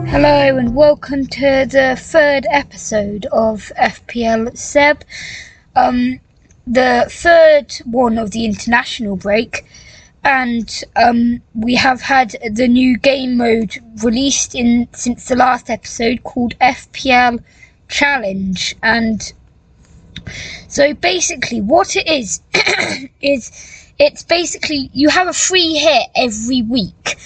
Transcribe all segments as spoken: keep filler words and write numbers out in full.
Hello and welcome to the third episode of F P L Seb. Um, the third one of the international break, and um, we have had the new game mode released in since the last episode called F P L Challenge. And so basically what it is is it's basically you have a free hit every week.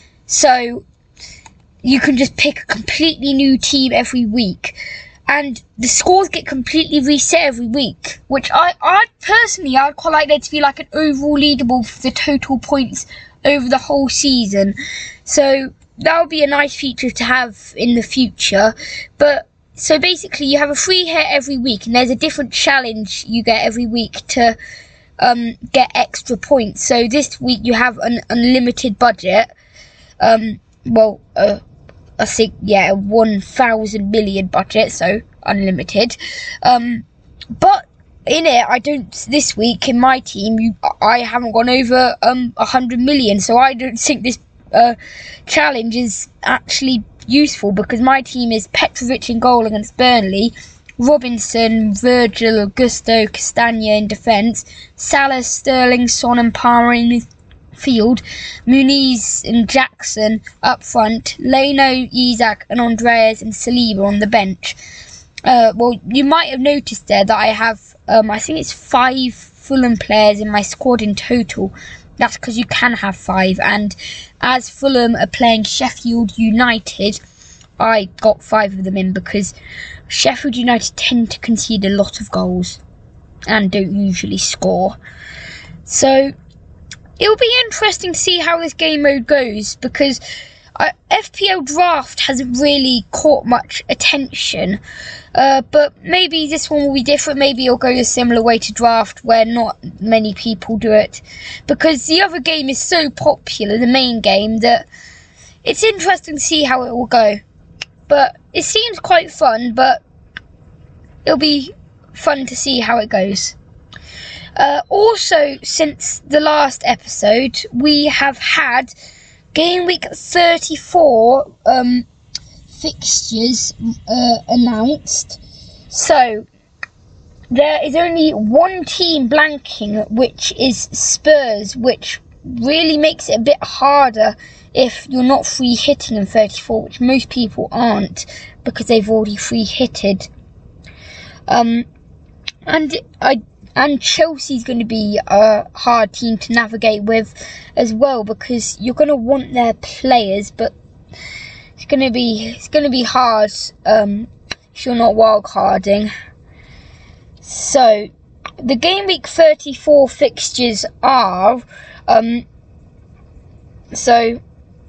So you can just pick a completely new team every week, and the scores get completely reset every week, which I, I personally, I'd quite like there to be like an overall leaderboard for the total points over the whole season. So that would be a nice feature to have in the future. But so basically you have a free hit every week, and there's a different challenge you get every week to um, get extra points. So this week you have an unlimited budget. Um, well, uh, I think, yeah, one thousand million budget, so unlimited. Um, but in it, I don't, this week in my team, you, I haven't gone over um one hundred million, so I don't think this uh, challenge is actually useful, because my team is Petrovic in goal against Burnley, Robinson, Virgil, Augusto, Castagna in defence, Salah, Sterling, Son and Palmer in field, Muniz and Jackson up front, Leno, Isak and Andreas and Saliba on the bench. Uh, well, you might have noticed there that I have, um, I think it's five Fulham players in my squad in total. That's because you can have five, and as Fulham are playing Sheffield United, I got five of them in because Sheffield United tend to concede a lot of goals and don't usually score. So it'll be interesting to see how this game mode goes, because uh, F P L Draft hasn't really caught much attention. Uh, but maybe this one will be different. Maybe it'll go a similar way to Draft, where not many people do it. Because the other game is so popular, the main game, that it's interesting to see how it will go. But it seems quite fun, but it'll be fun to see how it goes. Uh, also, since the last episode, we have had game week thirty-four um, fixtures uh, announced. So there is only one team blanking, which is Spurs, which really makes it a bit harder if you're not free hitting in thirty-four, which most people aren't, because they've already free hitted. Um, and I. And Chelsea's going to be a hard team to navigate with as well, because you're going to want their players, but it's going to be it's going to be hard um, if you're not wildcarding. So the game week thirty-four fixtures are um, so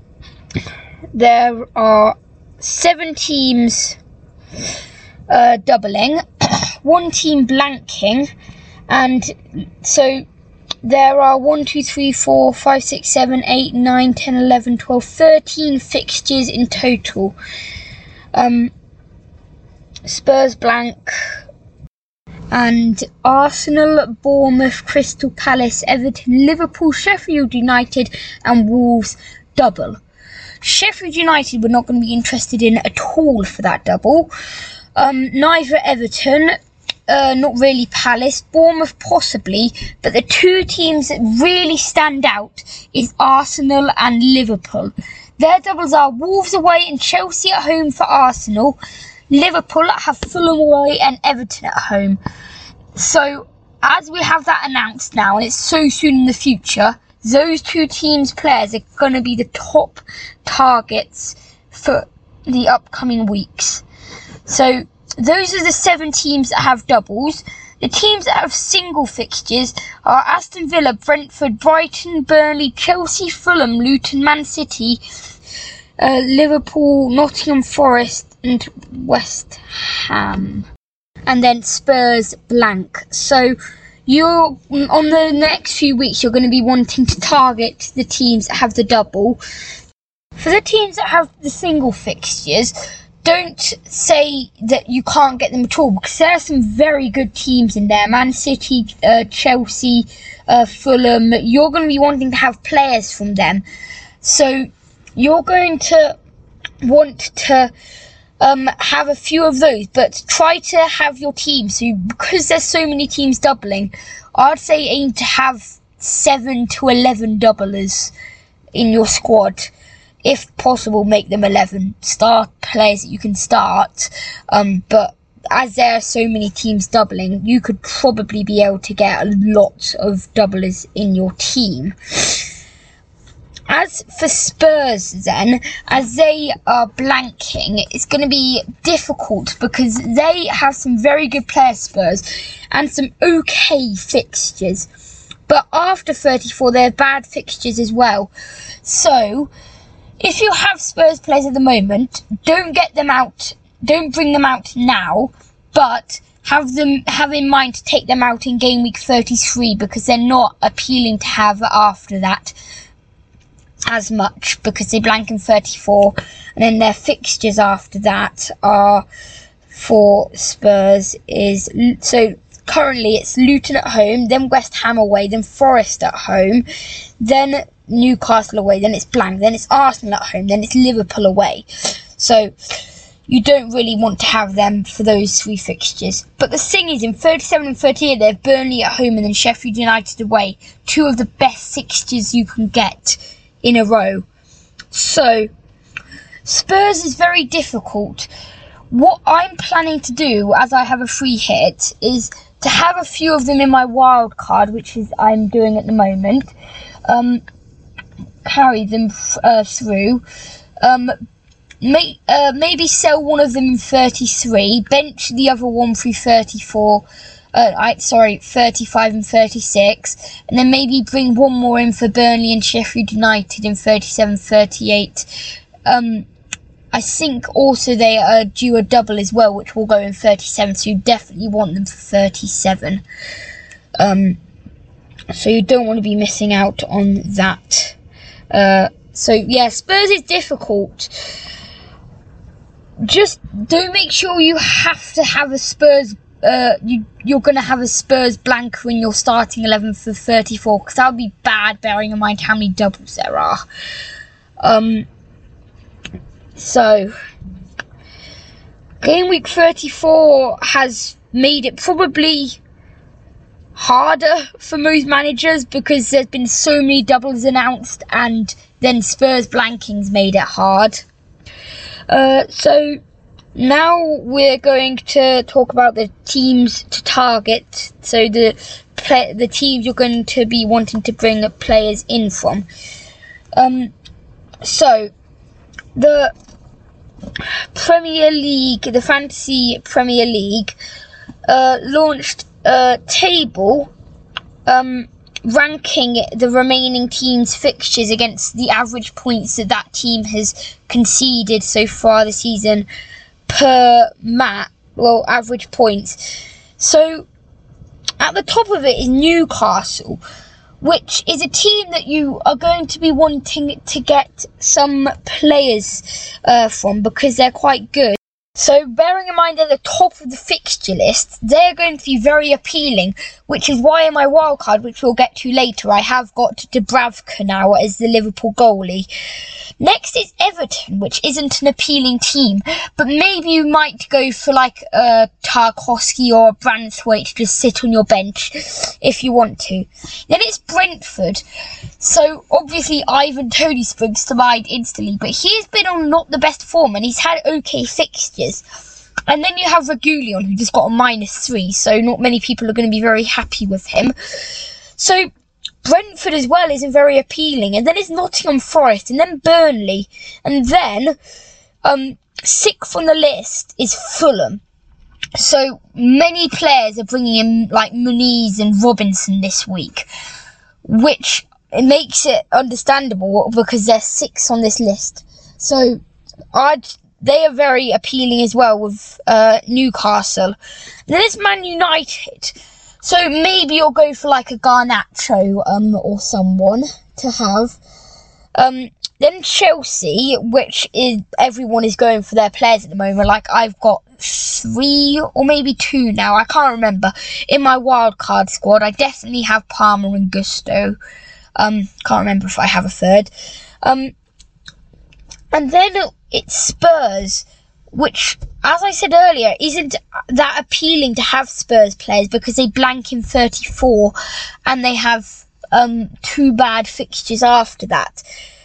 there are seven teams uh, doubling, one team blanking. And so there are one, two, three, four, five, six, seven, eight, nine, ten, eleven, twelve, thirteen fixtures in total. Um, Spurs blank, and Arsenal, Bournemouth, Crystal Palace, Everton, Liverpool, Sheffield United and Wolves double. Sheffield United we're not going to be interested in at all for that double. Um, neither Everton. Uh, not really Palace, Bournemouth possibly, but the two teams that really stand out is Arsenal and Liverpool. Their doubles are Wolves away and Chelsea at home for Arsenal. Liverpool have Fulham away and Everton at home. So, as we have that announced now, and it's so soon in the future, those two teams' players are going to be the top targets for the upcoming weeks. So, those are the seven teams that have doubles. The teams that have single fixtures are Aston Villa, Brentford, Brighton, Burnley, Chelsea, Fulham, Luton, Man City, uh, Liverpool, Nottingham Forest and West Ham. And then Spurs blank. So you're on the next few weeks you're going to be wanting to target the teams that have the double. For the teams that have the single fixtures, don't say that you can't get them at all, because there are some very good teams in there. Man City, uh, Chelsea, uh, Fulham. You're going to be wanting to have players from them. So you're going to want to um, have a few of those, but try to have your team. So because there's so many teams doubling, I'd say aim to have seven to eleven doublers in your squad. If possible, make them eleven star players that you can start. Um, but as there are so many teams doubling, you could probably be able to get a lot of doublers in your team. As for Spurs then, as they are blanking, it's going to be difficult because they have some very good players, Spurs, and some okay fixtures. But after thirty-four, they have bad fixtures as well. So, if you have Spurs players at the moment, don't get them out, don't bring them out now, but have them have in mind to take them out in game week thirty-three because they're not appealing to have after that as much because they blank in thirty-four, and then their fixtures after that are for Spurs is so currently it's Luton at home, then West Ham away, then Forest at home, then Newcastle away, then it's blank, then it's Arsenal at home, then it's Liverpool away. So you don't really want to have them for those three fixtures. But the thing is, in thirty-seven and thirty-eight, they have Burnley at home and then Sheffield United away. Two of the best fixtures you can get in a row. So Spurs is very difficult. What I'm planning to do, as I have a free hit, is to have a few of them in my wild card, which is I'm doing at the moment. Um, carry them uh, through. Um, may, uh, maybe sell one of them in thirty-three. Bench the other one through thirty-four. Uh, I, sorry, thirty-five and thirty-six, and then maybe bring one more in for Burnley and Sheffield United in thirty-seven thirty-eight. Um, I think also they are due a double as well, which will go in thirty-seven, so you definitely want them for thirty-seven. Um, so you don't want to be missing out on that. Uh, so yeah, Spurs is difficult. Just do make sure you have to have a Spurs Uh, you, you're going to have a Spurs blanker in your starting eleven for thirty-four, because that would be bad, bearing in mind how many doubles there are. Um, so, game week thirty-four has made it probably harder for most managers, because there's been so many doubles announced, and then Spurs blanking's made it hard. Uh, so... Now we're going to talk about the teams to target, so the play, the teams you're going to be wanting to bring players in from. Um, so, the Premier League, the Fantasy Premier League, uh, launched a table um, ranking the remaining teams' fixtures against the average points that that team has conceded so far this season per mat, well, average points. So at the top of it is Newcastle, which is a team that you are going to be wanting to get some players uh, from, because they're quite good. So bearing in mind they're the top of the fixture list, they're going to be very appealing, which is why in my wildcard, which we'll get to later, I have got Dubravka now as the Liverpool goalie. Next is Everton, which isn't an appealing team, but maybe you might go for like a Tarkowski or a Braithwaite to just sit on your bench if you want to. Then it's Brentford. So obviously Ivan Toney springs to mind instantly, but he's been on not the best form and he's had okay fixtures. And then you have Regulion, who just got a minus three, so not many people are going to be very happy with him. So Brentford as well isn't very appealing, and then it's Nottingham Forest, and then Burnley, and then um, sixth on the list is Fulham. So many players are bringing in like Muniz and Robinson this week, which it makes it understandable because they're sixth on this list. So I'd, they are very appealing as well with uh, Newcastle. And then it's Man United. So maybe you'll go for like a Garnacho um, or someone to have. Um, then Chelsea, which is everyone is going for their players at the moment. Like I've got three or maybe two now. I can't remember. In my wildcard squad, I definitely have Palmer and Gusto. Um, can't remember if I have a third. Um, And then it's Spurs, which, as I said earlier, isn't that appealing to have Spurs players because they blank in thirty-four and they have um, two bad fixtures after that.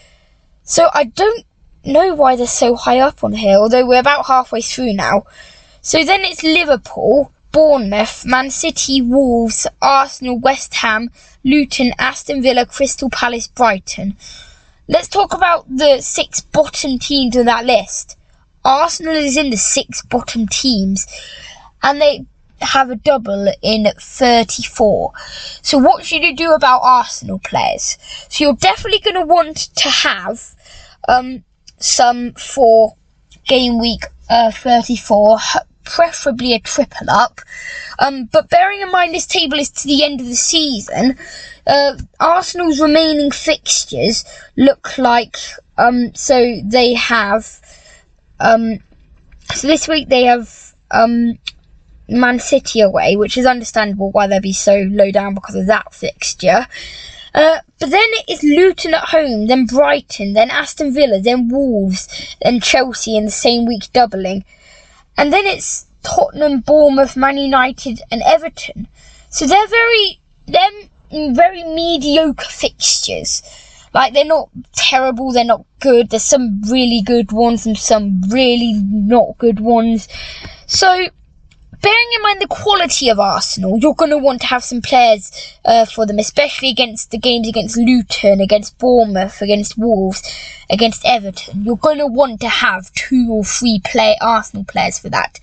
So I don't know why they're so high up on here, although we're about halfway through now. So then it's Liverpool, Bournemouth, Man City, Wolves, Arsenal, West Ham, Luton, Aston Villa, Crystal Palace, Brighton. Let's talk about the six bottom teams on that list. Arsenal is in the six bottom teams, and they have a double in thirty-four. So what should you do about Arsenal players? So you're definitely going to want to have um, some for game week uh, thirty-four, preferably a triple up. Um, but bearing in mind this table is to the end of the season, uh, Arsenal's remaining fixtures look like, um, so they have, um, so this week they have um, Man City away, which is understandable why they'll be so low down because of that fixture. Uh, but then it's Luton at home, then Brighton, then Aston Villa, then Wolves, then Chelsea in the same week doubling. And then it's Tottenham, Bournemouth, Man United and Everton. So they're very, they're very mediocre fixtures. Like, they're not terrible, they're not good. There's some really good ones and some really not good ones. So, bearing in mind the quality of Arsenal, you're going to want to have some players uh, for them, especially against the games against Luton, against Bournemouth, against Wolves, against Everton. You're going to want to have two or three play Arsenal players for that.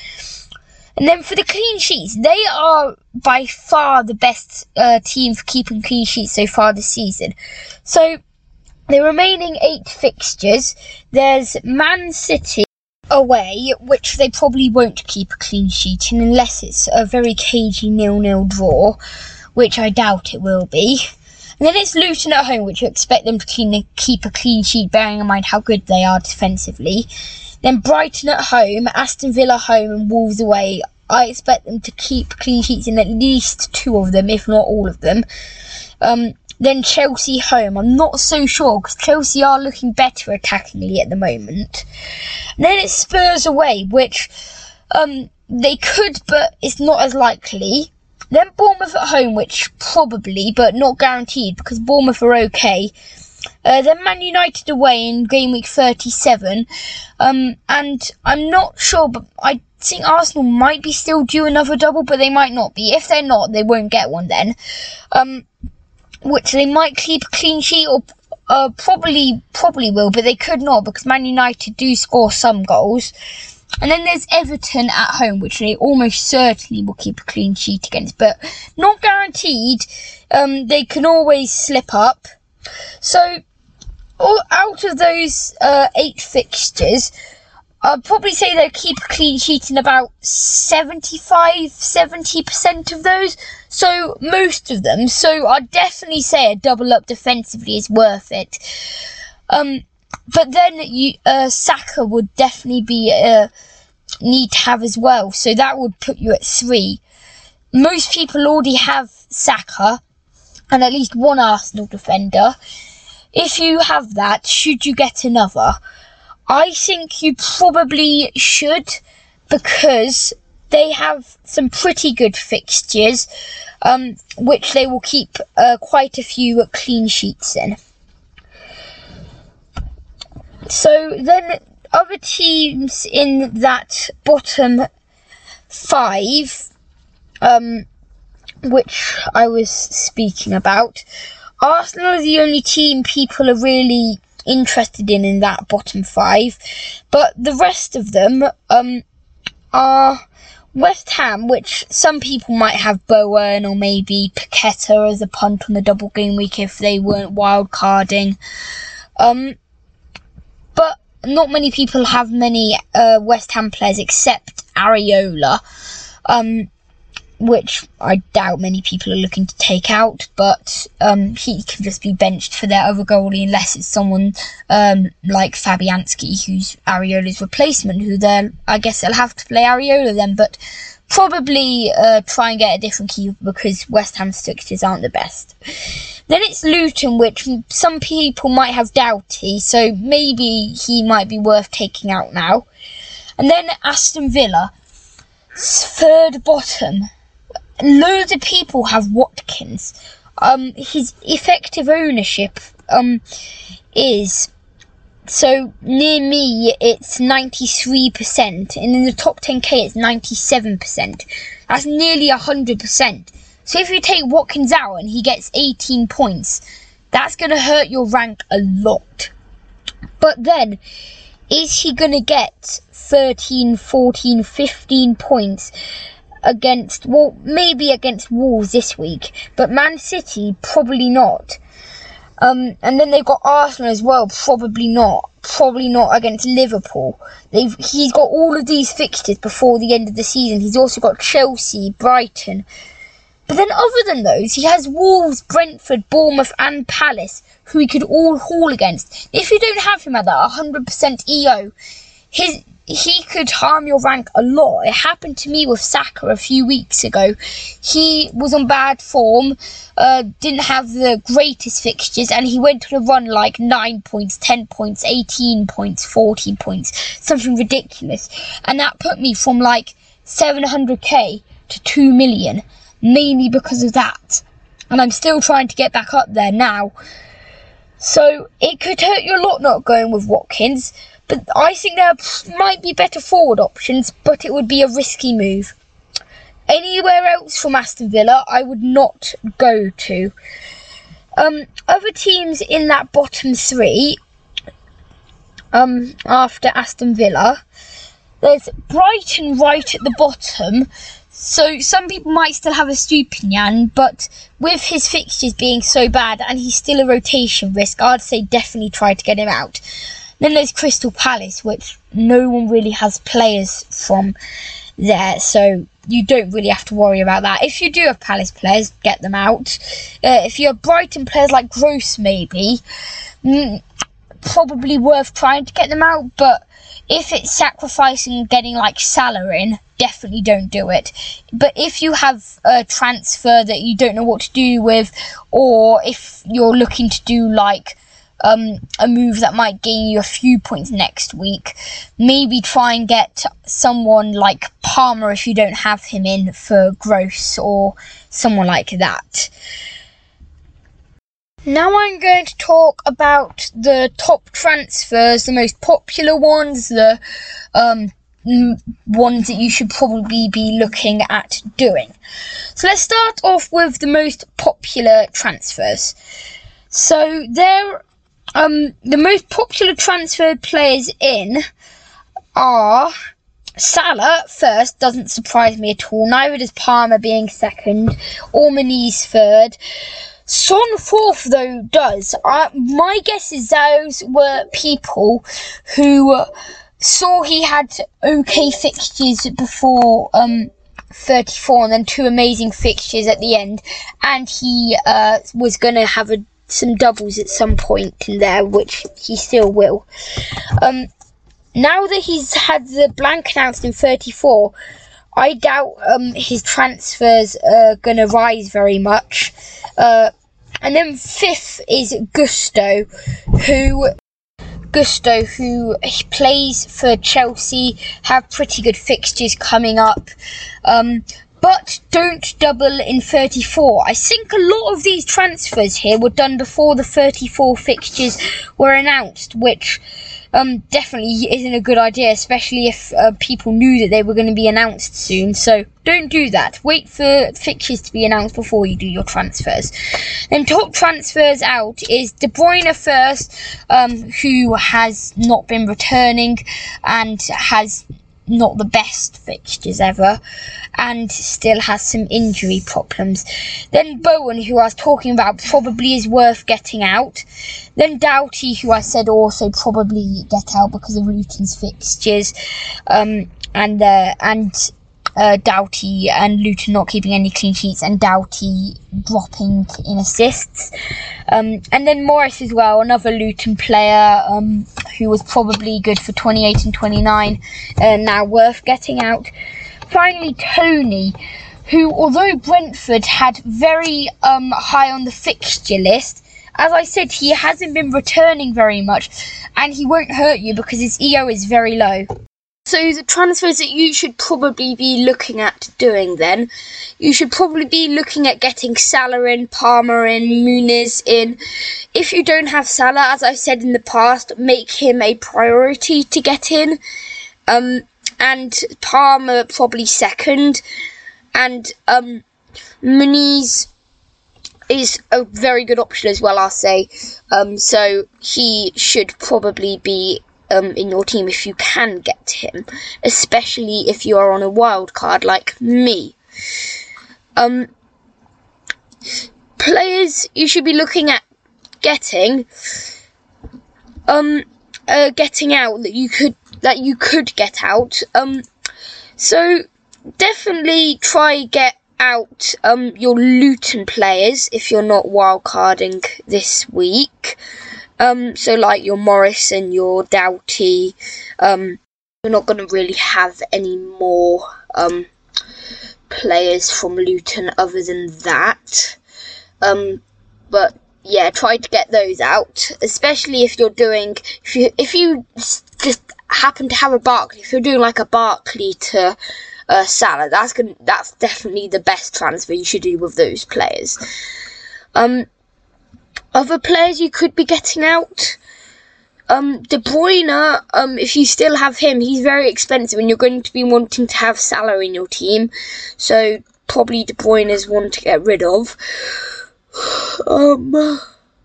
And then for the clean sheets, they are by far the best uh, team for keeping clean sheets so far this season. So, the remaining eight fixtures, there's Man City away, which they probably won't keep a clean sheet in unless it's a very cagey nil-nil draw, which I doubt it will be. And then it's Luton at home, which you expect them to clean, keep a clean sheet, bearing in mind how good they are defensively. Then Brighton at home, Aston Villa home and Wolves away. I expect them to keep clean sheets in at least two of them, if not all of them. Um, then Chelsea home. I'm not so sure because Chelsea are looking better attackingly at the moment. And then it's Spurs away, which um, they could, but it's not as likely. Then Bournemouth at home, which probably, but not guaranteed because Bournemouth are okay. Uh, then Man United away in game week thirty-seven. Um, and I'm not sure, but I think Arsenal might be still due another double, but they might not be. If they're not, they won't get one then. Um, which they might keep a clean sheet, or uh, probably probably will, but they could not because Man United do score some goals. And then there's Everton at home, which they almost certainly will keep a clean sheet against, but not guaranteed. Um, they can always slip up. So, all, out of those uh, eight fixtures, I'd probably say they'll keep a clean sheet in about seventy-five, seventy percent of those. So, most of them. So, I'd definitely say a double up defensively is worth it. Um, but then you, uh, Saka would definitely be uh, need to have as well. So, that would put you at three. Most people already have Saka and at least one Arsenal defender. If you have that, should you get another? I think you probably should, because they have some pretty good fixtures, um, which they will keep uh, quite a few clean sheets in. So then other teams in that bottom five, um, which I was speaking about, Arsenal are the only team people are really interested in in that bottom five, but the rest of them um, are West Ham, which some people might have Bowen or maybe Paqueta as a punt on the double game week if they weren't wild carding. Um, but not many people have many uh, West Ham players except Areola, um, which I doubt many people are looking to take out, but um, he can just be benched for their other goalie unless it's someone um, like Fabianski, who's Areola's replacement, who they'll, I guess they'll have to play Areola then, but probably uh, try and get a different keeper because West Ham's fixtures aren't the best. Then it's Luton, which some people might have Doughty, so maybe he might be worth taking out now. And then Aston Villa, third bottom. Loads of people have Watkins. Um, his effective ownership um is, so near me it's ninety-three percent, and in the top ten K it's ninety-seven percent. That's nearly one hundred percent. So if you take Watkins out and he gets eighteen points, that's going to hurt your rank a lot. But then, is he going to get thirteen, fourteen, fifteen points against, well, maybe against Wolves this week, but Man City, probably not. Um, and then they've got Arsenal as well, probably not. Probably not against Liverpool. They've He's got all of these fixtures before the end of the season. He's also got Chelsea, Brighton. But then other than those, he has Wolves, Brentford, Bournemouth and Palace, who he could all haul against. If you don't have him at that one hundred percent E O, his he could harm your rank a lot. It happened to me with Saka a few weeks ago. He was on bad form, uh, didn't have the greatest fixtures, and he went on a run like nine points, ten points, eighteen points, fourteen points, something ridiculous. And that put me from like seven hundred K to two million, mainly because of that. And I'm still trying to get back up there now. So it could hurt you a lot not going with Watkins. But I think there might be better forward options, but it would be a risky move. Anywhere else from Aston Villa, I would not go to. Um, other teams in that bottom three, um, after Aston Villa, there's Brighton right at the bottom. So some people might still have a Stupinian, but with his fixtures being so bad and he's still a rotation risk, I'd say definitely try to get him out. Then there's Crystal Palace, which no one really has players from there, so you don't really have to worry about that. If you do have Palace players, get them out. Uh, if you have Brighton players like Gross, maybe, mm, probably worth trying to get them out, but if it's sacrificing getting like Salah in, definitely don't do it. But if you have a transfer that you don't know what to do with, or if you're looking to do like Um, a move that might gain you a few points next week, maybe try and get someone like Palmer if you don't have him in for Gross or someone like that. Now I'm going to talk about the top transfers, the most popular ones, the um, ones that you should probably be looking at doing. So let's start off with the most popular transfers. So there Um, the most popular transferred players in are Salah first, doesn't surprise me at all. Neither does Palmer being second, or Maniz third. Son fourth, though, does. Uh, my guess is those were people who saw he had okay fixtures before um, thirty-four, and then two amazing fixtures at the end, and he uh, was going to have a some doubles at some point in there, which he still will. Um, now that he's had the blank announced in thirty-four, I doubt um, his transfers are going to rise very much. Uh, and then fifth is Gusto, who Gusto, who plays for Chelsea, have pretty good fixtures coming up. Um, But don't double in thirty-four. I think a lot of these transfers here were done before the thirty-four fixtures were announced, which um, definitely isn't a good idea, especially if uh, people knew that they were going to be announced soon. So don't do that. Wait for fixtures to be announced before you do your transfers. Then top transfers out is De Bruyne first, um, who has not been returning and has not the best fixtures ever, and still has some injury problems. Then Bowen, who I was talking about, probably is worth getting out. Then Doughty, who I said also probably get out because of Luton's fixtures, um, and uh, and uh, Doughty and Luton not keeping any clean sheets, and Doughty dropping in assists. Um, and then Morris as well, another Luton player um, who was probably good for twenty-eight and twenty-nine, uh, now worth getting out. finally, Tony, who, although Brentford had very um, high on the fixture list, as I said, he hasn't been returning very much, and he won't hurt you because his E O is very low. So the transfers that you should probably be looking at doing then, you should probably be looking at getting Salah in, Palmer in, Muniz in. If you don't have Salah, as I've said in the past, make him a priority to get in. Um, and Palmer probably second. And um, Muniz is a very good option as well, I'll say. Um, so he should probably be Um, in your team if you can get him, especially if you are on a wild card like me. Um, players you should be looking at getting, um, uh, getting out that you could that you could get out. Um, so definitely try get out um your Luton players if you're not wildcarding this week. Um, so like your Morrison, your Doughty, um, you're not going to really have any more um, players from Luton other than that. Um, but yeah, try to get those out, especially if you're doing, if you if you just happen to have a Barkley, if you're doing like a Barkley to uh, Salah, that's gonna that's definitely the best transfer you should do with those players. Um. Other players you could be getting out, um, De Bruyne, um, if you still have him, he's very expensive and you're going to be wanting to have Salah in your team, so probably De Bruyne is one to get rid of. Um,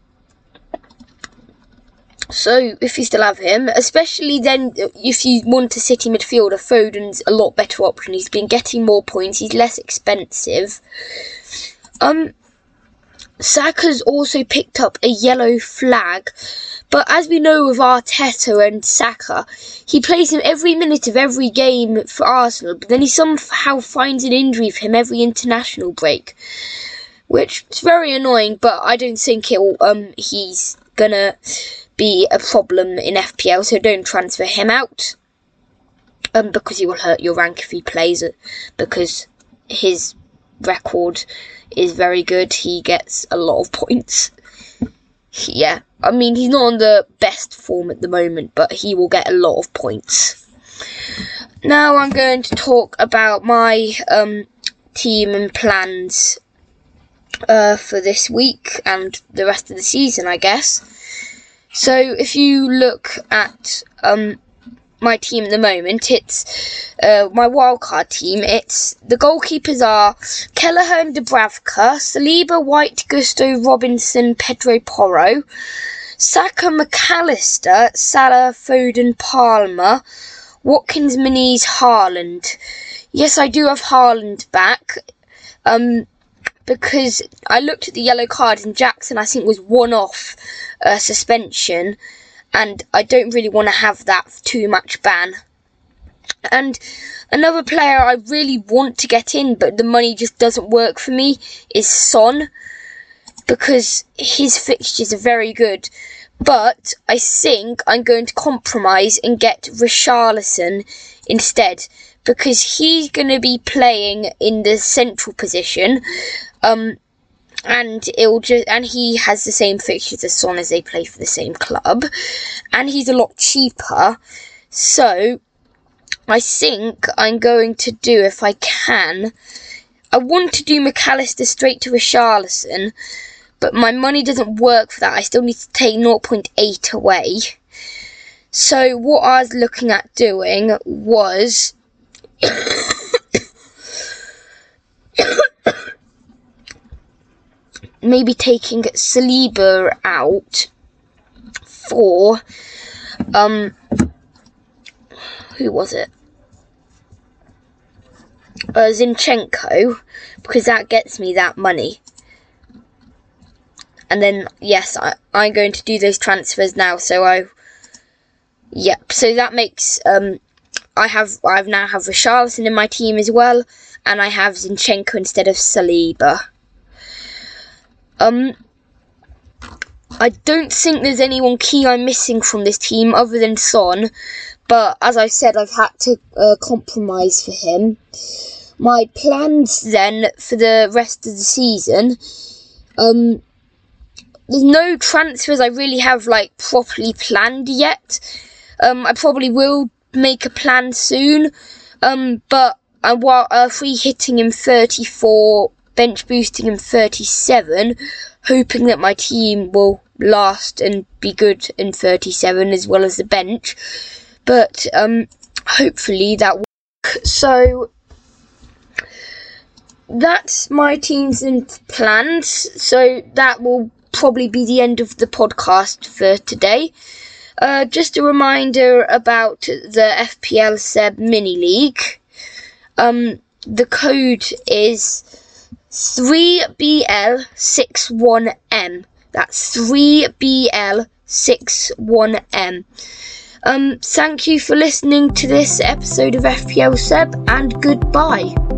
so if you still have him, especially then if you want a City midfielder, Foden's a lot better option. He's been getting more points, he's less expensive. Um... Saka's also picked up a yellow flag, but as we know with Arteta and Saka, he plays him every minute of every game for Arsenal, but then he somehow finds an injury for him every international break, which is very annoying, but I don't think it'll, um, he's gonna be a problem in F P L, so don't transfer him out, um, because he will hurt your rank if he plays it, because his record is very good. He gets a lot of points. Yeah, I mean, he's not on the best form at the moment, but he will get a lot of points. Now I'm going to talk about my um, team and plans uh, for this week and the rest of the season, I guess. So if you look at um, my team at the moment, it's uh, my wildcard team. It's the goalkeepers are Kelleher and Dubravka, Saliba, White, Gusto, Robinson, Pedro Porro, Saka, McAllister, Salah, Foden, Palmer, Watkins, Muniz, Haaland. Yes, I do have Haaland back, um, because I looked at the yellow card and Jackson, I think, was one off uh, suspension. And I don't really want to have that too much ban. And another player I really want to get in, but the money just doesn't work for me, is Son. Because his fixtures are very good. But I think I'm going to compromise and get Richarlison instead. Because he's going to be playing in the central position. Um... And it'll just and he has the same fixtures as Son as they play for the same club, and he's a lot cheaper. So I think I'm going to do, if I can, I want to do McAllister straight to Richarlison, but my money doesn't work for that. I still need to take zero point eight away. So what I was looking at doing was maybe taking Saliba out for, um, who was it? Uh, Zinchenko, because that gets me that money. And then, yes, I, I'm going to do those transfers now, so I, yep, so that makes, um, I have, I now have Richarlison in my team as well, and I have Zinchenko instead of Saliba. Um, I don't think there's anyone key I'm missing from this team other than Son, but as I said, I've had to uh, compromise for him. My plans then for the rest of the season, um, there's no transfers I really have like properly planned yet. Um, I probably will make a plan soon, um, but I while uh, free hitting him thirty-four, bench boosting him thirty-seven, hoping that my team will last and be good in thirty-seven as well as the bench. But um, hopefully that will work. So that's my teams and plans. So that will probably be the end of the podcast for today. Uh, just a reminder about the F P L Seb Mini League. Um, the code is three B L six one M. That's three B L six one M. Um, thank you for listening to this episode of F P L Seb, and goodbye.